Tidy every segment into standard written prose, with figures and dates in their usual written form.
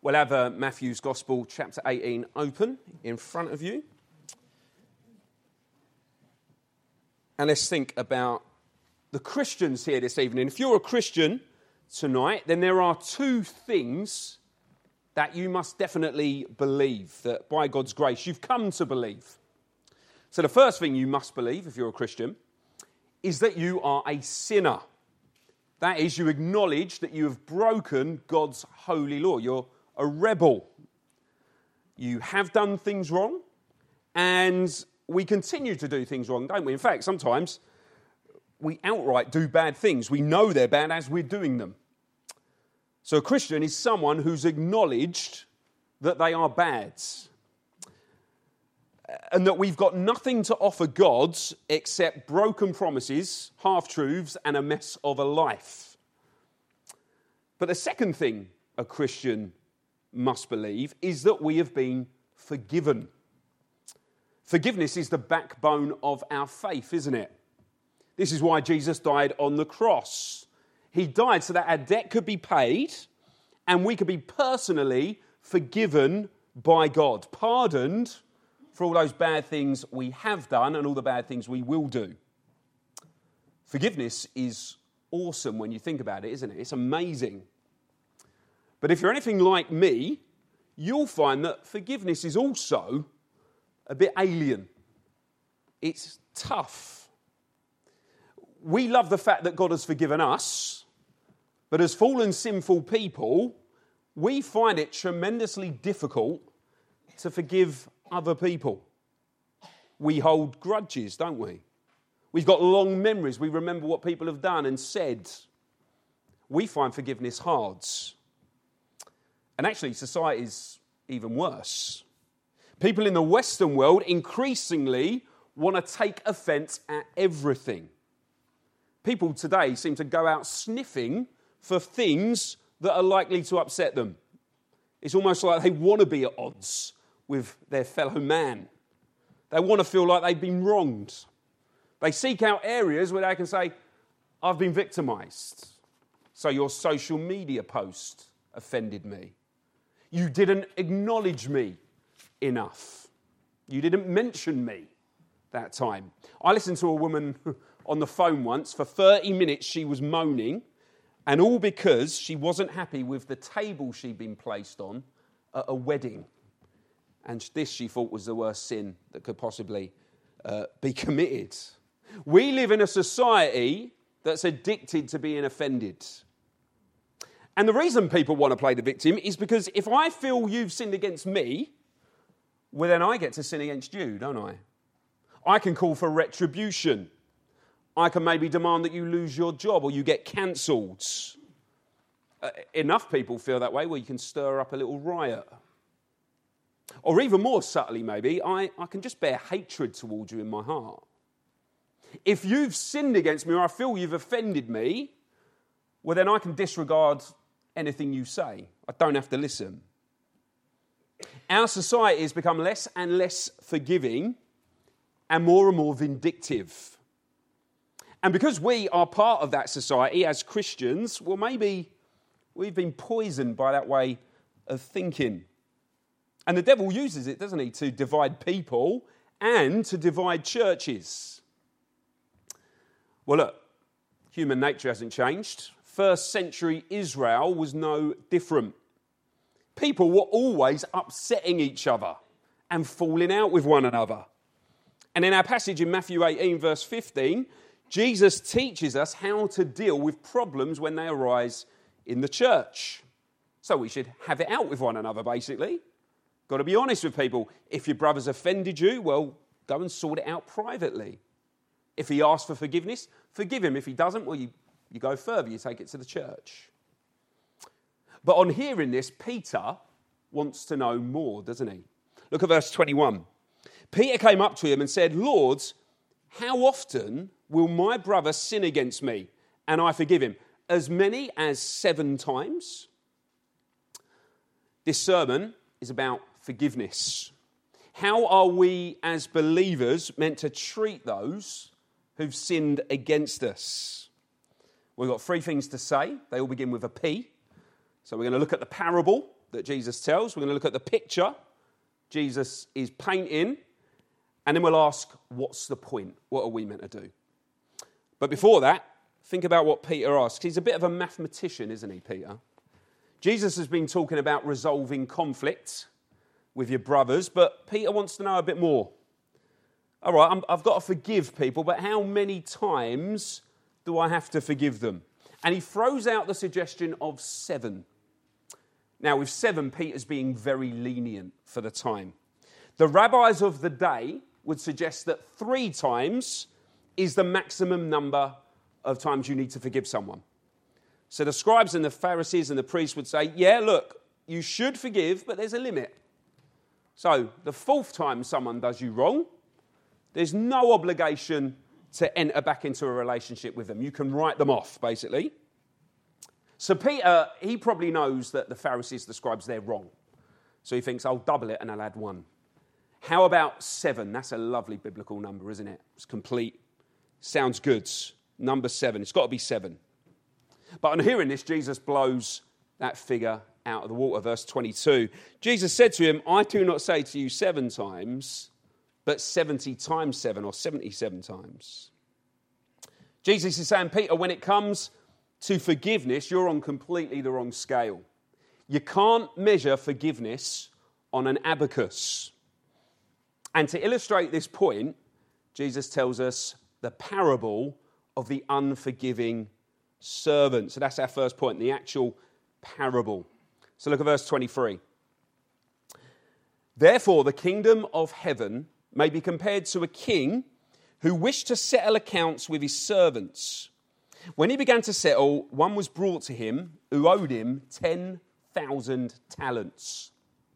We'll have Matthew's Gospel, chapter 18, open in front of you. And let's think about the Christians here this evening. If you're a Christian tonight, then there are two things that you must definitely believe, that by God's grace you've come to believe. So the first thing you must believe, if you're a Christian, is that you are a sinner. That is, you acknowledge that you have broken God's holy law. You're a rebel. You have done things wrong, and we continue to do things wrong, don't we? In fact, sometimes we outright do bad things. We know they're bad as we're doing them. So a Christian is someone who's acknowledged that they are bad, and that we've got nothing to offer God except broken promises, half-truths, and a mess of a life. But the second thing a Christian must believe is that we have been forgiven. Forgiveness is the backbone of our faith, isn't it? This is why Jesus died on the cross. He died so that our debt could be paid and we could be personally forgiven by God, pardoned for all those bad things we have done and all the bad things we will do. Forgiveness is awesome when you think about it, isn't it? It's amazing. But if you're anything like me, you'll find that forgiveness is also a bit alien. It's tough. We love the fact that God has forgiven us, but as fallen, sinful people, we find it tremendously difficult to forgive other people. We hold grudges, don't we? We've got long memories. We remember what people have done and said. We find forgiveness hard. And actually, society's even worse. People in the Western world increasingly want to take offence at everything. People today seem to go out sniffing for things that are likely to upset them. It's almost like they want to be at odds with their fellow man. They want to feel like they've been wronged. They seek out areas where they can say, I've been victimised. So your social media post offended me. You didn't acknowledge me enough. You didn't mention me that time. I listened to a woman on the phone once. For 30 minutes she was moaning, and all because she wasn't happy with the table she'd been placed on at a wedding. And this, she thought, was the worst sin that could possibly be committed. We live in a society that's addicted to being offended. And the reason people want to play the victim is because if I feel you've sinned against me, well, then I get to sin against you, don't I? I can call for retribution. I can maybe demand that you lose your job or you get cancelled. Enough people feel that way where you can stir up a little riot. Or even more subtly, maybe, I can just bear hatred towards you in my heart. If you've sinned against me or I feel you've offended me, well, then I can disregard anything you say. I don't have to listen. Our society has become less and less forgiving and more vindictive. And because we are part of that society as Christians, well, maybe we've been poisoned by that way of thinking. And the devil uses it, doesn't he, to divide people and to divide churches. Well, look, human nature hasn't changed. First century Israel was no different. People were always upsetting each other and falling out with one another. And in our passage in Matthew 18, verse 15, Jesus teaches us how to deal with problems when they arise in the church. So we should have it out with one another, basically. Got to be honest with people. If your brother's offended you, well, go and sort it out privately. If he asks for forgiveness, forgive him. If he doesn't, well, you go further, you take it to the church. But on hearing this, Peter wants to know more, doesn't he? Look at verse 21. Peter came up to him and said, Lord, how often will my brother sin against me and I forgive him? As many as 7 times? This sermon is about forgiveness. How are we as believers meant to treat those who've sinned against us? We've got 3 things to say. They all begin with a P. So we're going to look at the parable, that Jesus tells. We're going to look at the picture Jesus is painting, and then we'll ask, what's the point? What are we meant to do? But before that, think about what Peter asks. He's a bit of a mathematician, isn't he, Peter? Jesus has been talking about resolving conflict with your brothers, but Peter wants to know a bit more. All right, I've got to forgive people, but how many times do I have to forgive them? And he throws out the suggestion of 7. Now, with 7, Peter's being very lenient for the time. The rabbis of the day would suggest that 3 times is the maximum number of times you need to forgive someone. So the scribes and the Pharisees and the priests would say, yeah, look, you should forgive, but there's a limit. So the 4th time someone does you wrong, there's no obligation to enter back into a relationship with them. You can write them off, basically. So Peter, he probably knows that the Pharisees, the scribes, they're wrong. So he thinks, I'll double it and I'll add 1. How about 7? That's a lovely biblical number, isn't it? It's complete. Sounds good. Number 7. It's got to be 7. But on hearing this, Jesus blows that figure out of the water. Verse 22. Jesus said to him, I do not say to you 7 times, but 70 times 7 or 77 times. Jesus is saying, Peter, when it comes to forgiveness, you're on completely the wrong scale. You can't measure forgiveness on an abacus. And to illustrate this point, Jesus tells us the parable of the unforgiving servant. So that's our first point, the actual parable. So look at verse 23. Therefore, the kingdom of heaven may be compared to a king who wished to settle accounts with his servants. When he began to settle, one was brought to him who owed him 10,000 talents.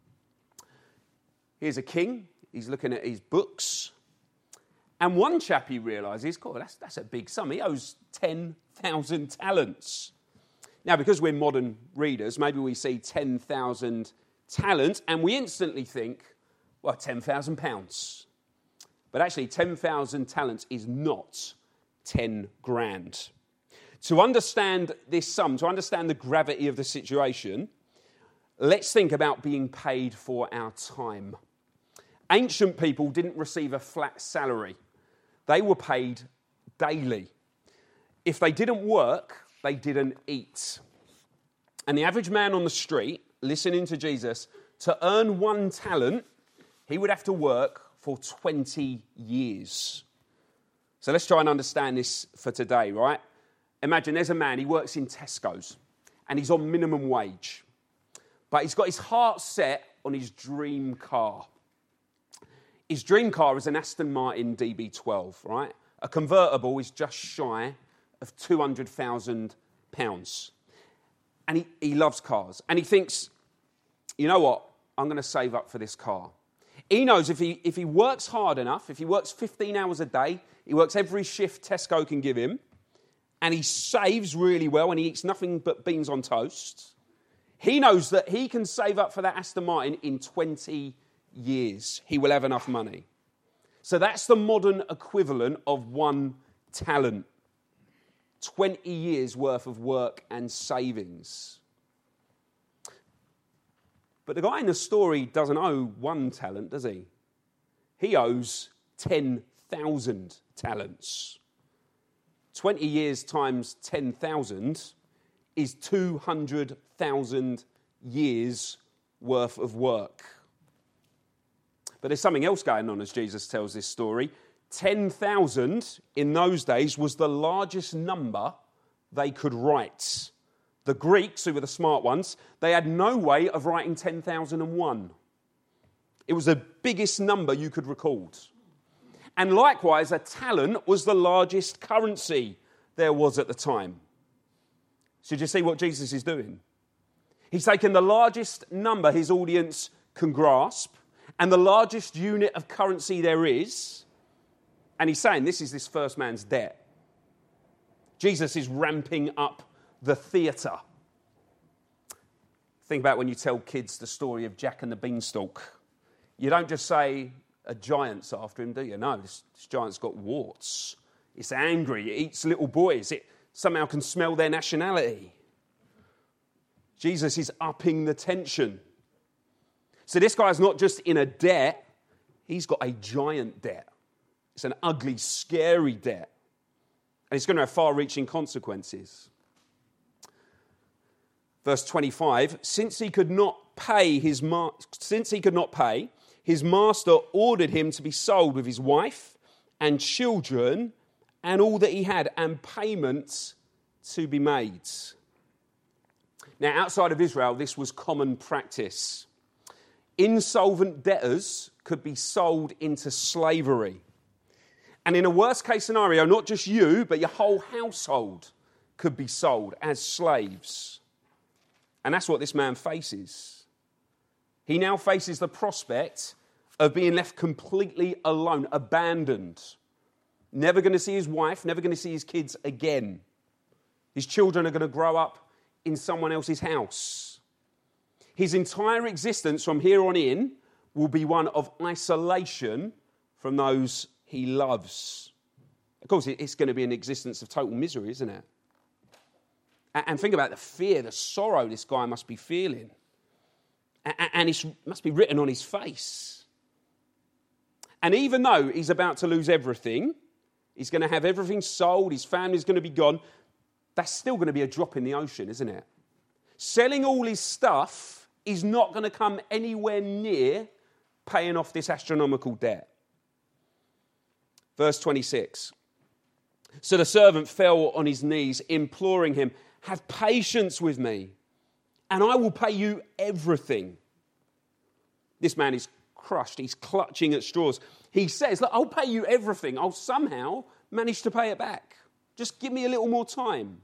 Here's a king. He's looking at his books. And one chap, he realises, God, that's a big sum. He owes 10,000 talents. Now, because we're modern readers, maybe we see 10,000 talents and we instantly think, well, 10,000 pounds. But actually, 10,000 talents is not 10 grand. To understand this sum, to understand the gravity of the situation, let's think about being paid for our time. Ancient people didn't receive a flat salary. They were paid daily. If they didn't work, they didn't eat. And the average man on the street, listening to Jesus, to earn 1 talent, he would have to work for 20 years. So let's try and understand this for today, right? Imagine there's a man, he works in Tesco's, and he's on minimum wage. But he's got his heart set on his dream car. His dream car is an Aston Martin DB12, right? A convertible is just shy of £200,000. And he loves cars. And he thinks, you know what? I'm going to save up for this car. He knows if he works hard enough, if he works 15 hours a day, he works every shift Tesco can give him, and he saves really well and he eats nothing but beans on toast, he knows that he can save up for that Aston Martin in 20 years. He will have enough money. So that's the modern equivalent of 1 talent. 20 years worth of work and savings. But the guy in the story doesn't owe 1 talent, does he? He owes 10,000 talents. 20 years times 10,000 is 200,000 years worth of work. But there's something else going on as Jesus tells this story. 10,000 in those days was the largest number they could write. The Greeks, who were the smart ones, they had no way of writing 10,001. It was the biggest number you could record. And likewise, a talent was the largest currency there was at the time. So do you see what Jesus is doing? He's taken the largest number his audience can grasp and the largest unit of currency there is, and he's saying this is this first man's debt. Jesus is ramping up the theatre. Think about when you tell kids the story of Jack and the Beanstalk. You don't just say a giant's after him, do you? No, this giant's got warts. It's angry. It eats little boys. It somehow can smell their nationality. Jesus is upping the tension. So this guy's not just in a debt, he's got a giant debt. It's an ugly, scary debt. And it's going to have far-reaching consequences. Verse 25, since he could not pay, his master ordered him to be sold with his wife and children and all that he had, and payments to be made. Now, outside of Israel, this was common practice. Insolvent debtors could be sold into slavery. And in a worst-case scenario, not just you, but your whole household could be sold as slaves. And that's what this man faces. He now faces the prospect of being left completely alone, abandoned. Never going to see his wife, never going to see his kids again. His children are going to grow up in someone else's house. His entire existence from here on in will be one of isolation from those he loves. Of course, it's going to be an existence of total misery, isn't it? And think about the fear, the sorrow this guy must be feeling. And it must be written on his face. And even though he's about to lose everything, he's going to have everything sold, his family's going to be gone, that's still going to be a drop in the ocean, isn't it? Selling all his stuff is not going to come anywhere near paying off this astronomical debt. Verse 26. So the servant fell on his knees, imploring him, have patience with me, and I will pay you everything. This man is crushed. He's clutching at straws. He says, look, I'll pay you everything. I'll somehow manage to pay it back. Just give me a little more time.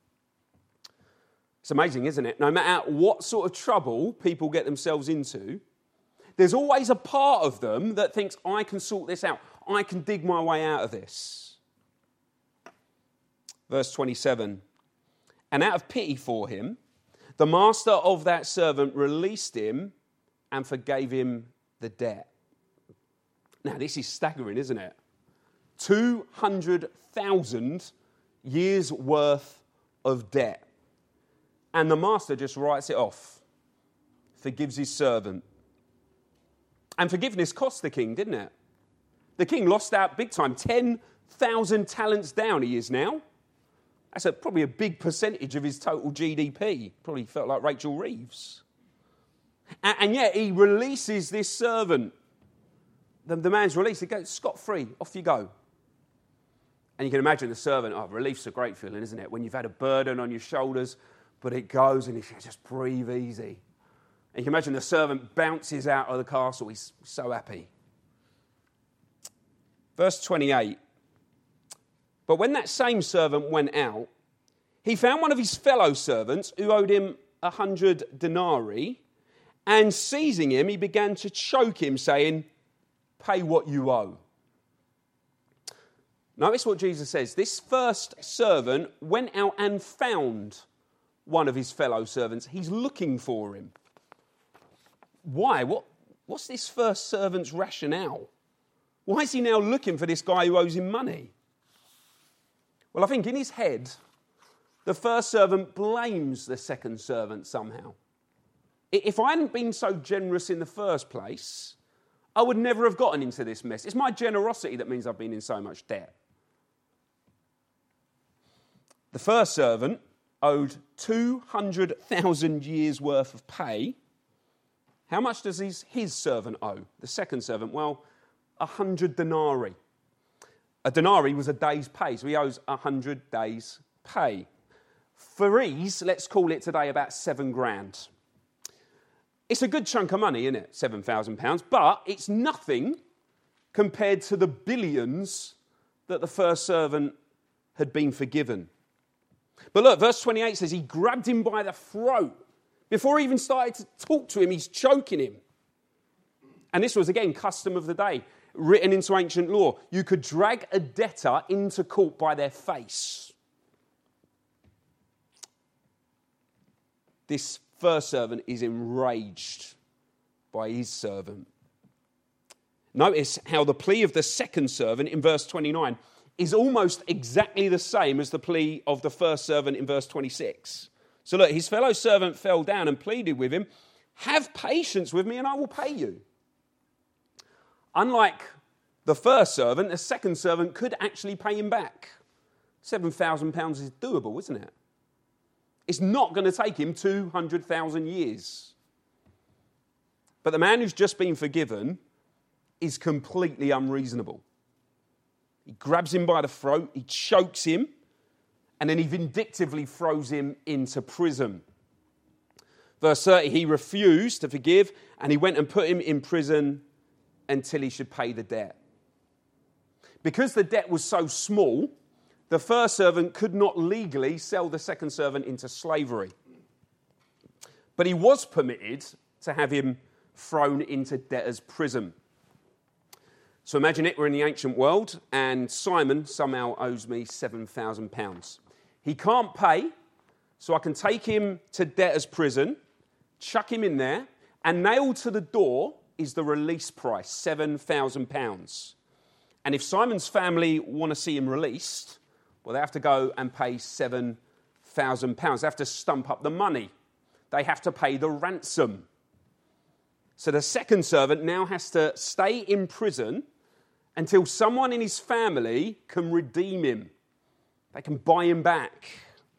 It's amazing, isn't it? No matter what sort of trouble people get themselves into, there's always a part of them that thinks, I can sort this out. I can dig my way out of this. Verse 27. And out of pity for him, the master of that servant released him and forgave him the debt. Now, this is staggering, isn't it? 200,000 years worth of debt. And the master just writes it off, forgives his servant. And forgiveness cost the king, didn't it? The king lost out big time. 10,000 talents down he is now. That's probably a big percentage of his total GDP. Probably felt like Rachel Reeves. And yet he releases this servant. The man's released. He goes scot-free. Off you go. And you can imagine the servant. Oh, relief's a great feeling, isn't it? When you've had a burden on your shoulders, but it goes and you just breathe easy. And you can imagine the servant bounces out of the castle. He's so happy. Verse 28. But when that same servant went out, he found one of his fellow servants who owed him 100 denarii, and seizing him, he began to choke him, saying, pay what you owe. Notice what Jesus says. This first servant went out and found one of his fellow servants. He's looking for him. Why? What's this first servant's rationale? Why is he now looking for this guy who owes him money? Well, I think in his head, the first servant blames the second servant somehow. If I hadn't been so generous in the first place, I would never have gotten into this mess. It's my generosity that means I've been in so much debt. The first servant owed 200,000 years' worth of pay. How much does his servant owe? The second servant, 100 denarii. A denarii was a day's pay, so he owes 100 days' pay. For ease, let's call it today about $7,000. It's a good chunk of money, isn't it? £7,000, but it's nothing compared to the billions that the first servant had been forgiven. But look, verse 28 says he grabbed him by the throat. Before he even started to talk to him, he's choking him. And this was, again, custom of the day, written into ancient law. You could drag a debtor into court by their face. This first servant is enraged by his servant. Notice how the plea of the second servant in verse 29 is almost exactly the same as the plea of the first servant in verse 26. So look, his fellow servant fell down and pleaded with him, Have patience with me and I will pay you. Unlike the first servant, the second servant could actually pay him back. £7,000 is doable, isn't it? It's not going to take him 200,000 years. But the man who's just been forgiven is completely unreasonable. He grabs him by the throat, he chokes him, and then he vindictively throws him into prison. Verse 30, he refused to forgive, and he went and put him in prison until he should pay the debt. Because the debt was so small, the first servant could not legally sell the second servant into slavery. But he was permitted to have him thrown into debtor's prison. So imagine it, we're in the ancient world, and Simon somehow owes me £7,000. He can't pay, so I can take him to debtor's prison, chuck him in there, and nailed to the door is the release price, £7,000. And if Simon's family want to see him released, well, they have to go and pay £7,000. They have to stump up the money. They have to pay the ransom. So the second servant now has to stay in prison until someone in his family can redeem him. They can buy him back.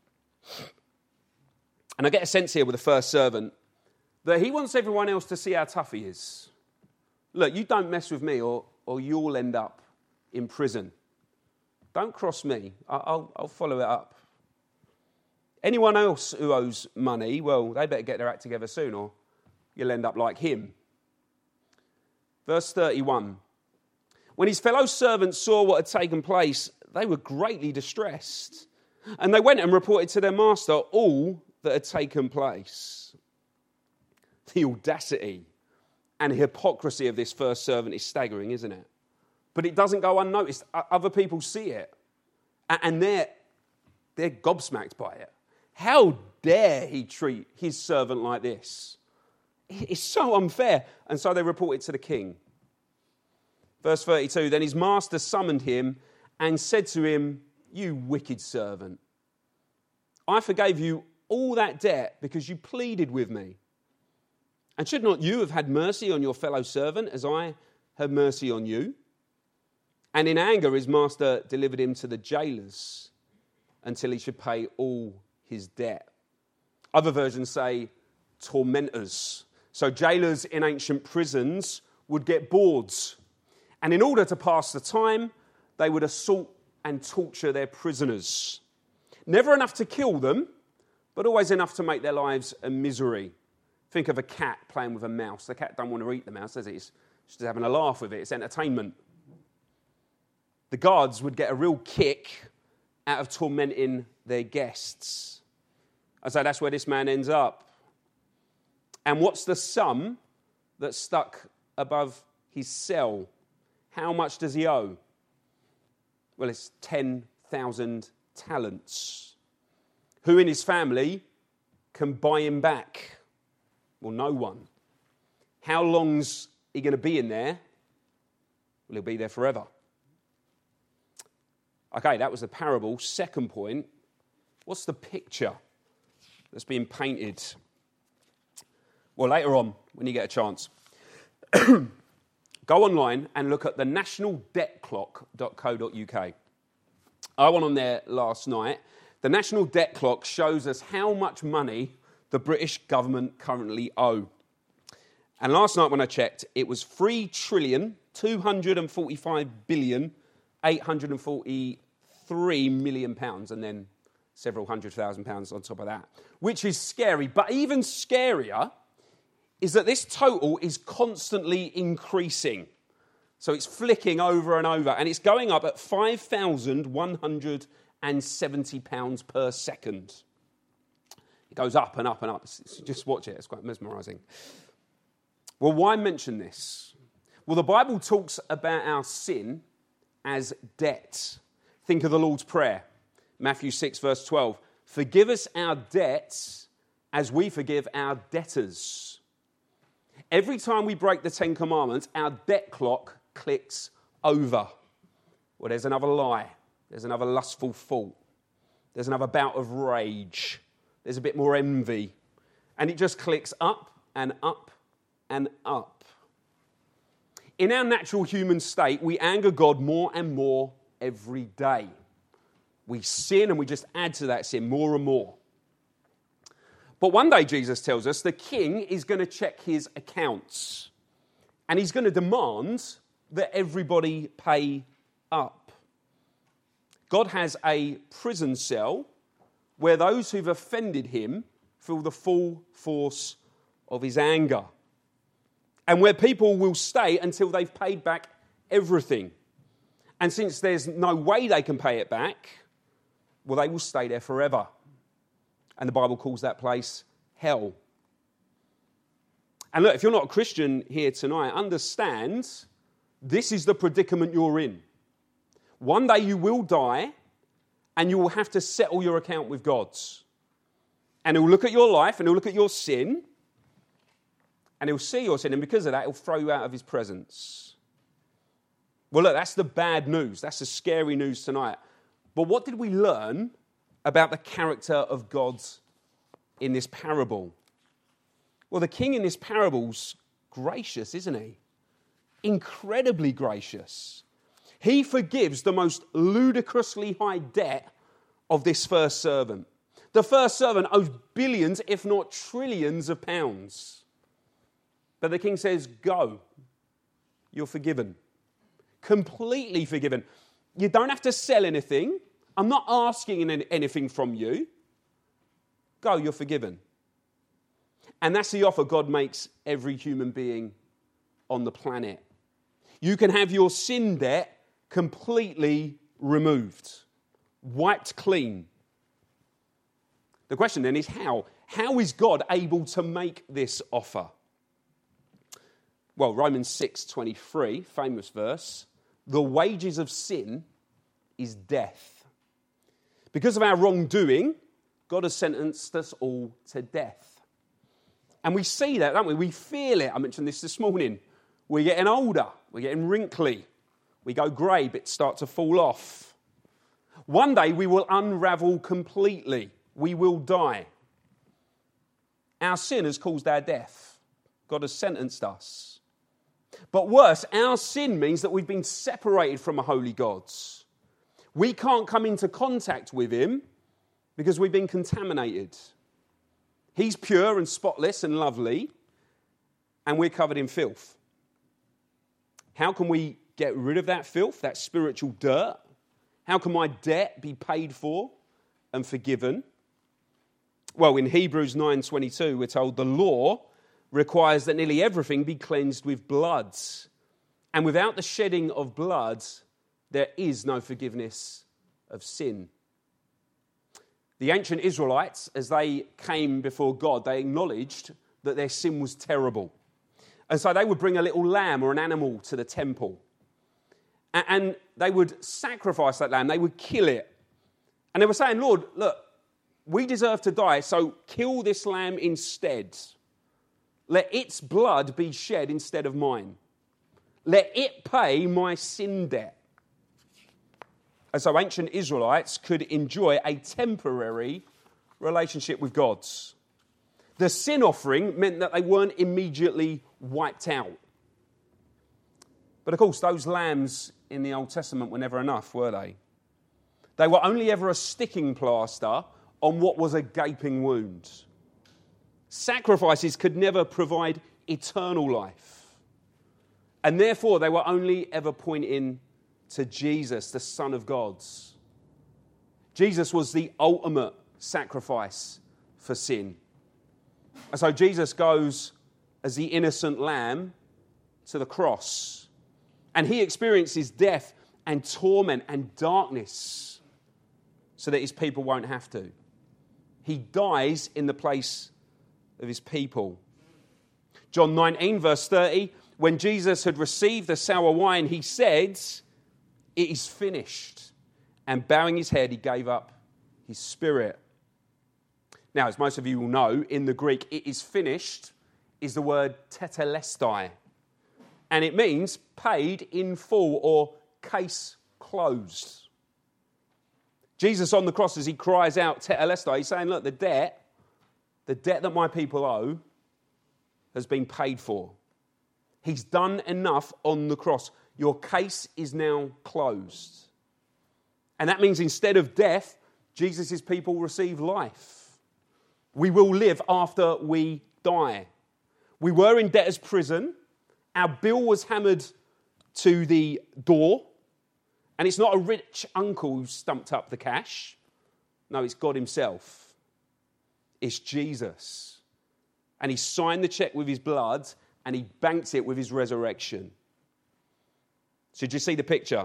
And I get a sense here with the first servant that he wants everyone else to see how tough he is. Look, you don't mess with me or you'll end up in prison. Don't cross me. I'll follow it up. Anyone else who owes money, well, they better get their act together soon or you'll end up like him. Verse 31. When his fellow servants saw what had taken place, they were greatly distressed. And they went and reported to their master all that had taken place. The audacity and hypocrisy of this first servant is staggering, isn't it? But it doesn't go unnoticed. Other people see it. And they're gobsmacked by it. How dare he treat his servant like this? It's so unfair. And so they report it to the king. Verse 32, then his master summoned him and said to him, you wicked servant, I forgave you all that debt because you pleaded with me. And should not you have had mercy on your fellow servant as I had mercy on you? And in anger his master delivered him to the jailers until he should pay all his debt. Other versions say tormentors. So jailers in ancient prisons would get boards. And in order to pass the time, they would assault and torture their prisoners. Never enough to kill them, but always enough to make their lives a misery. Think of a cat playing with a mouse. The cat don't want to eat the mouse, does it? It's just having a laugh with it. It's entertainment. The guards would get a real kick out of tormenting their guests. And so that's where this man ends up. And what's the sum that's stuck above his cell? How much does he owe? Well, it's 10,000 talents. Who in his family can buy him back? Well, no one. How long's he going to be in there? Well, he'll be there forever. Okay, that was the parable. Second point, what's the picture that's being painted? Well, later on, when you get a chance, go online and look at the nationaldebtclock.co.uk. I went on there last night. The National Debt Clock shows us how much money the British government currently owe. And last night when I checked, it was £3,245,843,000,000 and then several £100,000 on top of that, which is scary. But even scarier is that this total is constantly increasing. So it's flicking over and over, and it's going up at £5,170 per second. It goes up and up and up. Just watch it. It's quite mesmerising. Well, why mention this? Well, the Bible talks about our sin as debt. Think of the Lord's Prayer. Matthew 6, verse 12. Forgive us our debts as we forgive our debtors. Every time we break the Ten Commandments, our debt clock clicks over. Well, there's another lie. There's another lustful thought. There's another bout of rage. There's a bit more envy. And it just clicks up and up and up. In our natural human state, we anger God more and more every day. We sin and we just add to that sin more and more. But one day, Jesus tells us, the king is going to check his accounts. And he's going to demand that everybody pay up. God has a prison cell where those who've offended him feel the full force of his anger. And where people will stay until they've paid back everything. And since there's no way they can pay it back, well, they will stay there forever. And the Bible calls that place hell. And look, if you're not a Christian here tonight, understand this is the predicament you're in. One day you will die and you will have to settle your account with God. And he'll look at your life and he'll look at your sin and he'll see your sin, and because of that, he'll throw you out of his presence. Well, look, that's the bad news. That's the scary news tonight. But what did we learn about the character of God in this parable? Well, the king in this parable's gracious, isn't he? Incredibly gracious. He forgives the most ludicrously high debt of this first servant. The first servant owes billions, if not trillions of pounds. But the king says, go. You're forgiven. Completely forgiven. You don't have to sell anything. I'm not asking anything from you. Go, you're forgiven. And that's the offer God makes every human being on the planet. You can have your sin debt completely removed, wiped clean. The question then is how? How is God able to make this offer? Well, Romans 6:23, famous verse, the wages of sin is death. Because of our wrongdoing, God has sentenced us all to death. And we see that, don't we? We feel it. I mentioned this morning. We're getting older. We're getting wrinkly. We go grey, bits start to fall off. One day we will unravel completely. We will die. Our sin has caused our death. God has sentenced us. But worse, our sin means that we've been separated from a holy God. We can't come into contact with him because we've been contaminated. He's pure and spotless and lovely, and we're covered in filth. How can we get rid of that filth, that spiritual dirt? How can my debt be paid for and forgiven? Well, in Hebrews 9:22, we're told the law requires that nearly everything be cleansed with blood. And without the shedding of blood, there is no forgiveness of sin. The ancient Israelites, as they came before God, they acknowledged that their sin was terrible. And so they would bring a little lamb or an animal to the temple. And they would sacrifice that lamb. They would kill it. And they were saying, Lord, look, we deserve to die, so kill this lamb instead. Let its blood be shed instead of mine. Let it pay my sin debt. And so ancient Israelites could enjoy a temporary relationship with God. The sin offering meant that they weren't immediately wiped out. But of course, those lambs in the Old Testament were never enough, were they? They were only ever a sticking plaster on what was a gaping wound. Sacrifices could never provide eternal life. And therefore, they were only ever pointing to Jesus, the Son of God. Jesus was the ultimate sacrifice for sin. And so Jesus goes as the innocent lamb to the cross. And he experiences death and torment and darkness so that his people won't have to. He dies in the place of his people. John 19, verse 30, when Jesus had received the sour wine, he said, "It is finished." And bowing his head, he gave up his spirit. Now, as most of you will know, in the Greek, "it is finished" is the word tetelestai. And it means paid in full or case closed. Jesus on the cross, as he cries out tetelestai, he's saying, look, the debt that my people owe, has been paid for. He's done enough on the cross. Your case is now closed. And that means instead of death, Jesus' people receive life. We will live after we die. We were in debtor's prison. Our bill was hammered to the door. And it's not a rich uncle who stumped up the cash. No, it's God himself. It's Jesus. And he signed the check with his blood and he banked it with his resurrection. So do you see the picture?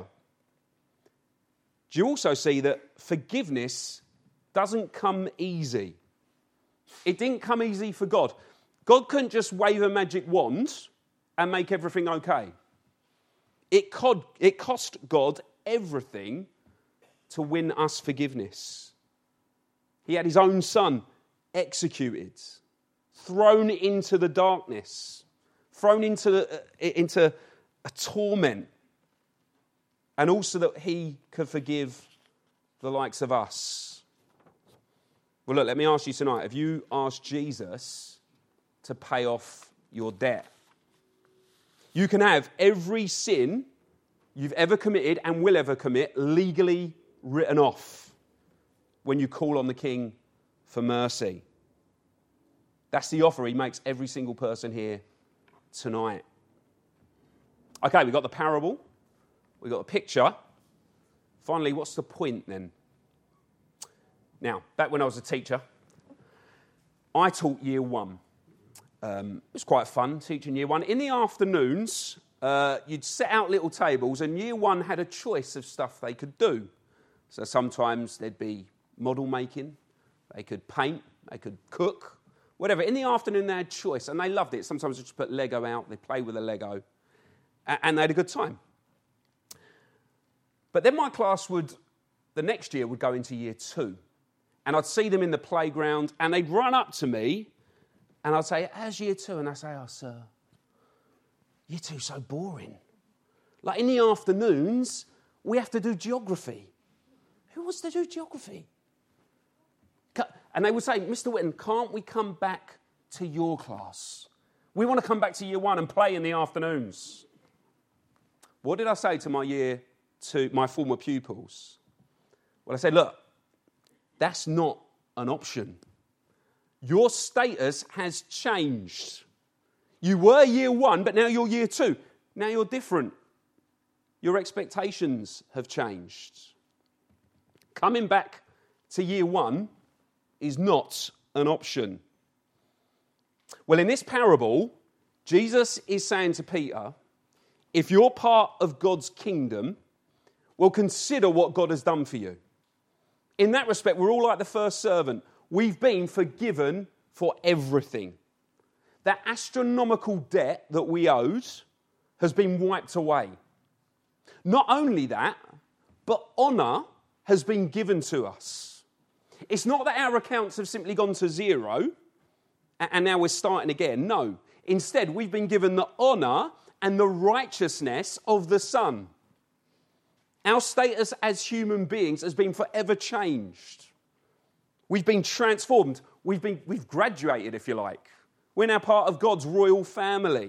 Do you also see that forgiveness doesn't come easy? It didn't come easy for God. God couldn't just wave a magic wand and make everything okay. It cost God everything to win us forgiveness. He had his own son executed, thrown into the darkness, thrown into a torment, and also that he could forgive the likes of us. Well, look, let me ask you tonight, have you asked Jesus to pay off your debt? You can have every sin you've ever committed and will ever commit legally written off when you call on the King for mercy. That's the offer he makes every single person here tonight. Okay, we've got the parable. We've got the picture. Finally, what's the point then? Now, back when I was a teacher, I taught year one. It was quite fun teaching year one. In the afternoons, you'd set out little tables and year one had a choice of stuff they could do. So sometimes there'd be model making, they could paint, they could cook, whatever. In the afternoon they had choice and they loved it. Sometimes they just put Lego out, they play with the Lego, and they had a good time. But then my class the next year would go into year two. And I'd see them in the playground and they'd run up to me and I'd say, how's year two? And I'd say, oh, sir, year two's so boring. Like in the afternoons, we have to do geography. Who wants to do geography? And they would say, Mr. Whitten, can't we come back to your class? We want to come back to year one and play in the afternoons. What did I say to my former pupils? Well, I said, look, that's not an option. Your status has changed. You were year one, but now you're year two. Now you're different. Your expectations have changed. Coming back to year one is not an option. Well, in this parable, Jesus is saying to Peter, if you're part of God's kingdom, well, consider what God has done for you. In that respect, we're all like the first servant. We've been forgiven for everything. That astronomical debt that we owed has been wiped away. Not only that, but honour has been given to us. It's not that our accounts have simply gone to zero and now we're starting again. No. Instead, we've been given the honour and the righteousness of the Son. Our status as human beings has been forever changed. We've been transformed. We've graduated, if you like. We're now part of God's royal family.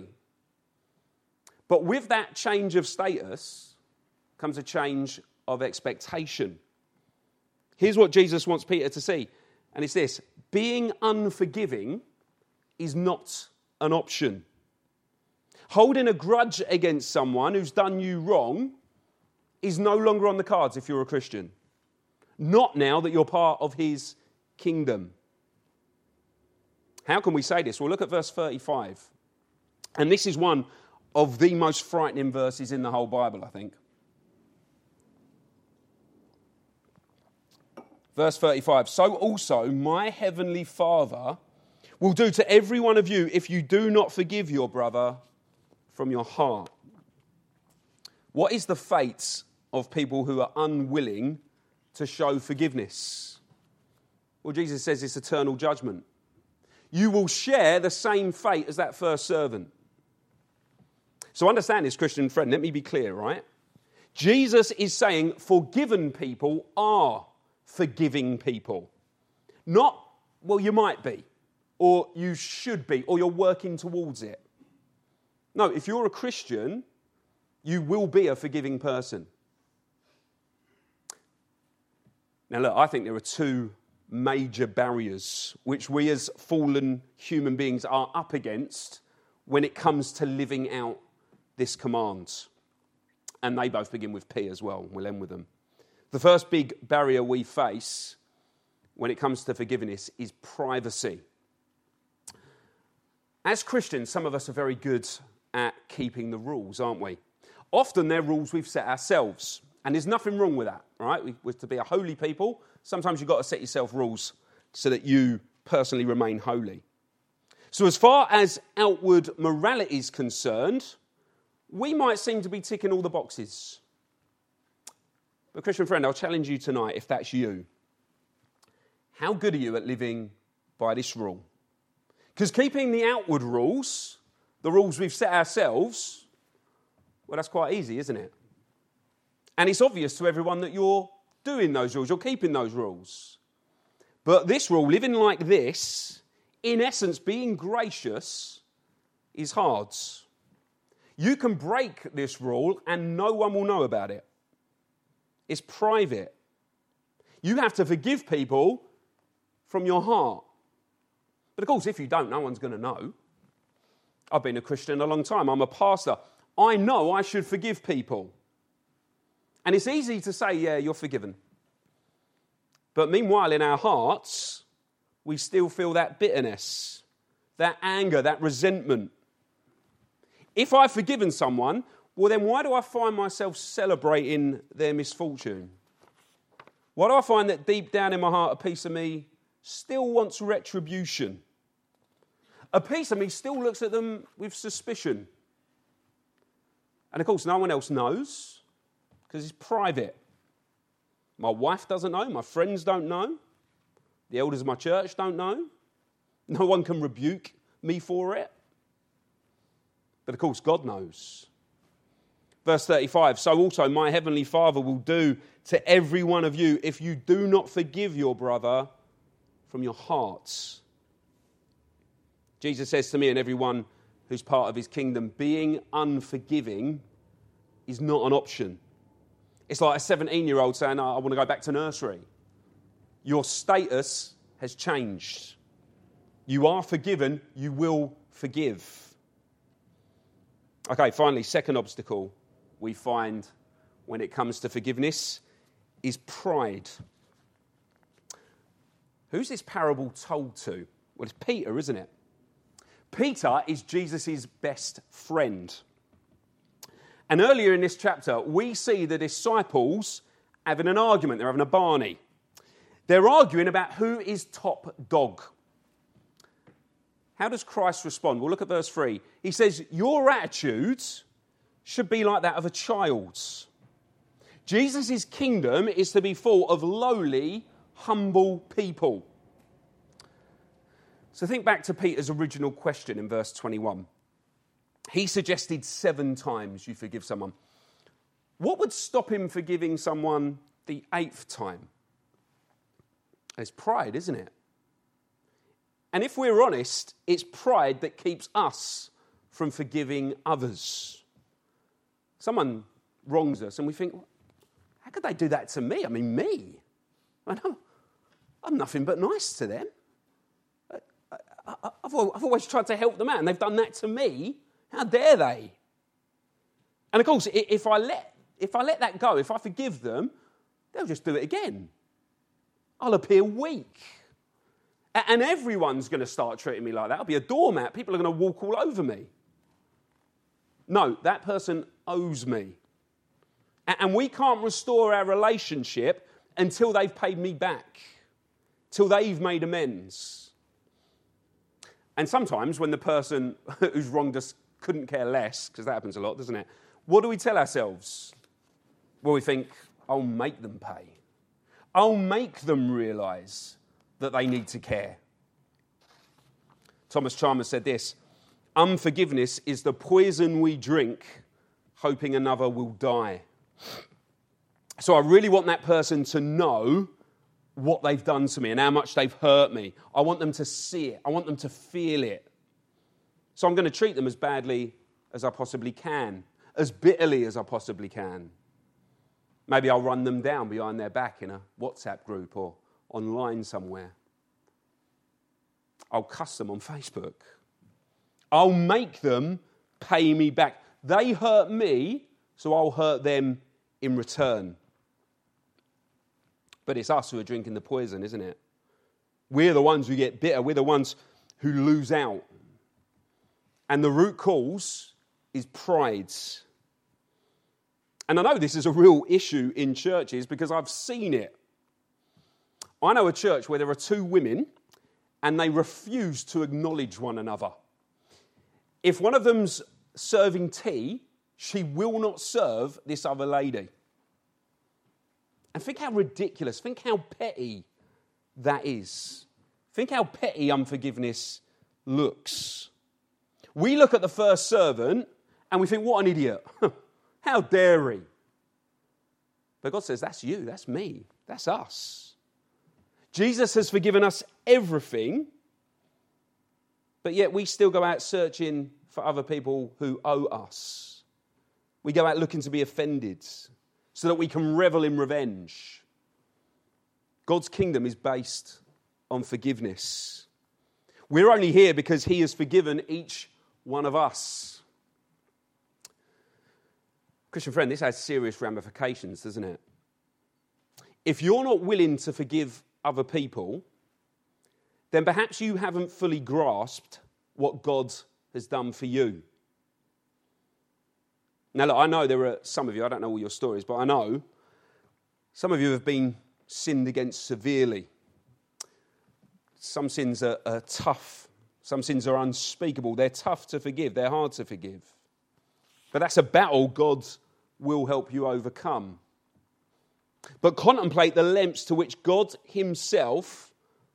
But with that change of status comes a change of expectation. Here's what Jesus wants Peter to see, and it's this: being unforgiving is not an option. Holding a grudge against someone who's done you wrong is no longer on the cards if you're a Christian. Not now that you're part of his kingdom. How can we say this? Well, look at verse 35. And this is one of the most frightening verses in the whole Bible, I think. Verse 35, so also my heavenly Father will do to every one of you if you do not forgive your brother from your heart. What is the fate of people who are unwilling to show forgiveness? Well, Jesus says it's eternal judgment. You will share the same fate as that first servant. So understand this, Christian friend, let me be clear, right? Jesus is saying forgiven people are forgiving people. Not, well, you might be. or you should be, or you're working towards it. No, if you're a Christian, you will be a forgiving person. Now look, I think there are two major barriers which we as fallen human beings are up against when it comes to living out this command. And they both begin with P as well. We'll end with them. The first big barrier we face when it comes to forgiveness is privacy. As Christians, some of us are very good at keeping the rules, aren't we? Often they're rules we've set ourselves. And there's nothing wrong with that, all right? We're to be a holy people. Sometimes you've got to set yourself rules so that you personally remain holy. So as far as outward morality is concerned, we might seem to be ticking all the boxes. But Christian friend, I'll challenge you tonight, if that's you. How good are you at living by this rule? Because keeping the outward rules, the rules we've set ourselves, well, that's quite easy, isn't it? And it's obvious to everyone that you're doing those rules, you're keeping those rules. But this rule, living like this, in essence, being gracious, is hard. You can break this rule and no one will know about it. It's private. You have to forgive people from your heart. But of course, if you don't, no one's going to know. I've been a Christian a long time. I'm a pastor. I know I should forgive people. And it's easy to say, yeah, you're forgiven. But meanwhile, in our hearts, we still feel that bitterness, that anger, that resentment. If I've forgiven someone, well then why do I find myself celebrating their misfortune? Why do I find that deep down in my heart a piece of me still wants retribution? A piece of me still looks at them with suspicion. And of course, no one else knows because it's private. My wife doesn't know, my friends don't know, the elders of my church don't know. No one can rebuke me for it. But of course, God knows. Verse 35, so also my heavenly Father will do to every one of you if you do not forgive your brother from your hearts. Jesus says to me and everyone who's part of his kingdom, being unforgiving is not an option. It's like a 17-year-old saying, I want to go back to nursery. Your status has changed. You are forgiven, you will forgive. Okay, finally, second obstacle we find when it comes to forgiveness is pride. Who's this parable told to? Well, it's Peter, isn't it? Peter is Jesus' best friend. And earlier in this chapter, we see the disciples having an argument. They're having a Barney. They're arguing about who is top dog. How does Christ respond? Well, look at verse 3. He says, your attitudes should be like that of a child's. Jesus' kingdom is to be full of lowly, humble people. So think back to Peter's original question in verse 21. He suggested 7 times you forgive someone. What would stop him forgiving someone the 8th time? It's pride, isn't it? And if we're honest, it's pride that keeps us from forgiving others. Someone wrongs us and we think, how could they do that to me? I mean, me. I'm nothing but nice to them. I've always tried to help them out and they've done that to me. How dare they? And of course, if I let that go, if I forgive them, they'll just do it again. I'll appear weak. And everyone's going to start treating me like that. I'll be a doormat. People are going to walk all over me. No, that person owes me. And we can't restore our relationship until they've paid me back, till they've made amends. And sometimes when the person who's wronged us couldn't care less, because that happens a lot, doesn't it? What do we tell ourselves? Well, we think, I'll make them pay. I'll make them realise that they need to care. Thomas Chalmers said this, unforgiveness is the poison we drink, hoping another will die. So I really want that person to know what they've done to me and how much they've hurt me. I want them to see it. I want them to feel it. So I'm going to treat them as badly as I possibly can, as bitterly as I possibly can. Maybe I'll run them down behind their back in a WhatsApp group or online somewhere. I'll cuss them on Facebook. I'll make them pay me back. They hurt me, so I'll hurt them in return. But it's us who are drinking the poison, isn't it? We're the ones who get bitter. We're the ones who lose out. And the root cause is pride. And I know this is a real issue in churches because I've seen it. I know a church where there are two women and they refuse to acknowledge one another. If one of them's serving tea, she will not serve this other lady. And think how ridiculous, think how petty that is. Think how petty unforgiveness looks. We look at the first servant and we think, what an idiot. How dare he? But God says, that's you, that's me, that's us. Jesus has forgiven us everything, but yet we still go out searching for other people who owe us. We go out looking to be offended so that we can revel in revenge. God's kingdom is based on forgiveness. We're only here because he has forgiven each one of us. Christian friend, this has serious ramifications, doesn't it? If you're not willing to forgive other people, then perhaps you haven't fully grasped what God has done for you. Now, look, I know there are some of you, I don't know all your stories, but I know some of you have been sinned against severely. Some sins are tough. Some sins are unspeakable. They're tough to forgive. They're hard to forgive. But that's a battle God will help you overcome. But contemplate the lengths to which God himself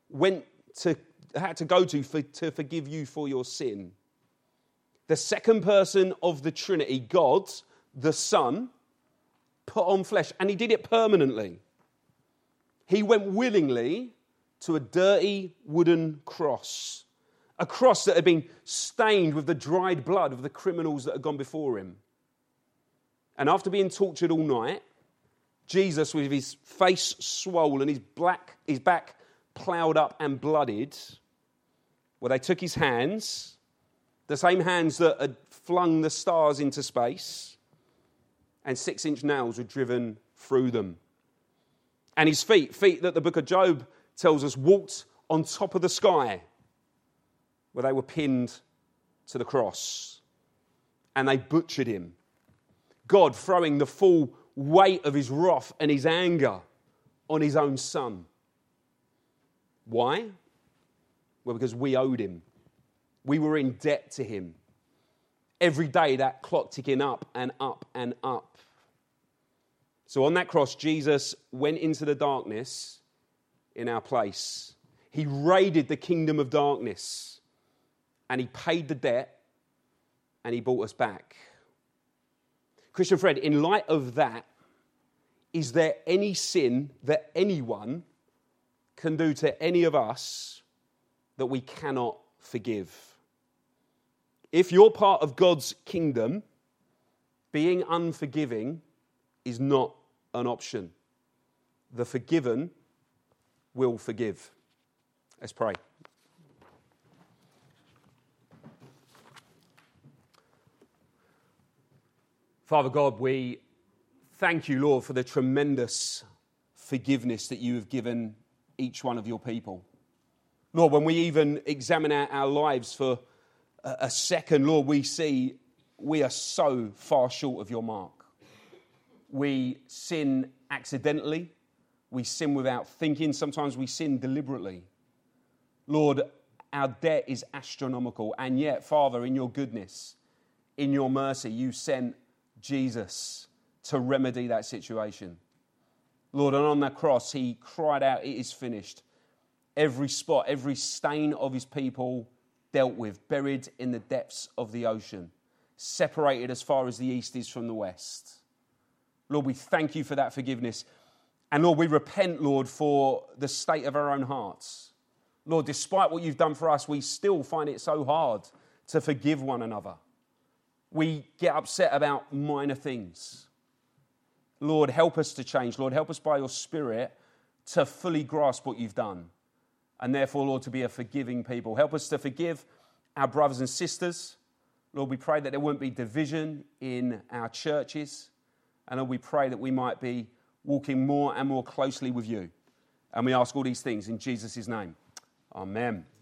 had to go to forgive you for your sin. The second person of the Trinity, God, the Son, put on flesh, and he did it permanently. He went willingly to a dirty wooden cross, a cross that had been stained with the dried blood of the criminals that had gone before him. And after being tortured all night, Jesus, with his face swollen, his back ploughed up and blooded, well, they took his hands, the same hands that had flung the stars into space, and 6-inch nails were driven through them. And his feet that the book of Job tells us walked on top of the sky, where they were pinned to the cross. And they butchered him. God throwing the full weight of his wrath and his anger on his own Son. Why? Well, because we owed him. We were in debt to him. Every day that clock ticking up and up and up. So on that cross, Jesus went into the darkness in our place. He raided the kingdom of darkness and he paid the debt and he bought us back. Christian friend, in light of that, is there any sin that anyone can do to any of us that we cannot forgive? If you're part of God's kingdom, being unforgiving is not an option. The forgiven will forgive. Let's pray. Father God, we thank you, Lord, for the tremendous forgiveness that you have given each one of your people. Lord, when we even examine our lives for a second, Lord, we see we are so far short of your mark. We sin accidentally. We sin without thinking. Sometimes we sin deliberately. Lord, our debt is astronomical. And yet, Father, in your goodness, in your mercy, you sent Jesus to remedy that situation. Lord, and on that cross, he cried out, "It is finished." Every spot, every stain of his people dealt with, buried in the depths of the ocean, separated as far as the east is from the west. Lord, we thank you for that forgiveness. And Lord, we repent, Lord, for the state of our own hearts. Lord, despite what you've done for us, we still find it so hard to forgive one another. We get upset about minor things. Lord, help us to change. Lord, help us by your Spirit to fully grasp what you've done. And therefore, Lord, to be a forgiving people. Help us to forgive our brothers and sisters. Lord, we pray that there won't be division in our churches. And Lord, we pray that we might be walking more and more closely with you. And we ask all these things in Jesus' name. Amen.